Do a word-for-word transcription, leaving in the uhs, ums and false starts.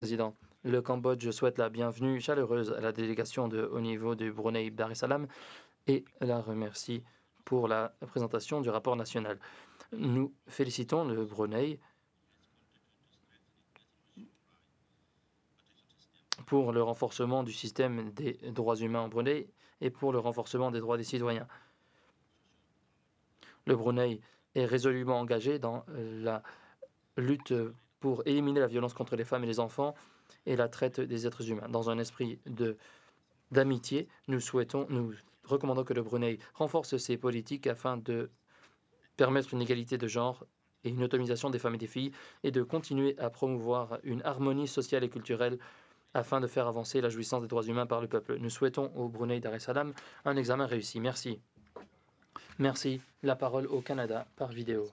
Président, le Cambodge souhaite la bienvenue chaleureuse à la délégation de haut niveau du Brunei Dar es Salaam et la remercie pour la présentation du rapport national. Nous félicitons le Brunei pour le renforcement du système des droits humains au Brunei et pour le renforcement des droits des citoyens. Le Brunei est résolument engagé dans la lutte pour éliminer la violence contre les femmes et les enfants et la traite des êtres humains. Dans un esprit de d'amitié, nous souhaitons, nous recommandons que le Brunei renforce ses politiques afin de permettre une égalité de genre et une autonomisation des femmes et des filles et de continuer à promouvoir une harmonie sociale et culturelle afin de faire avancer la jouissance des droits humains par le peuple. Nous souhaitons au Brunei Dar es Salaam un examen réussi. Merci. Merci. La parole au Canada par vidéo.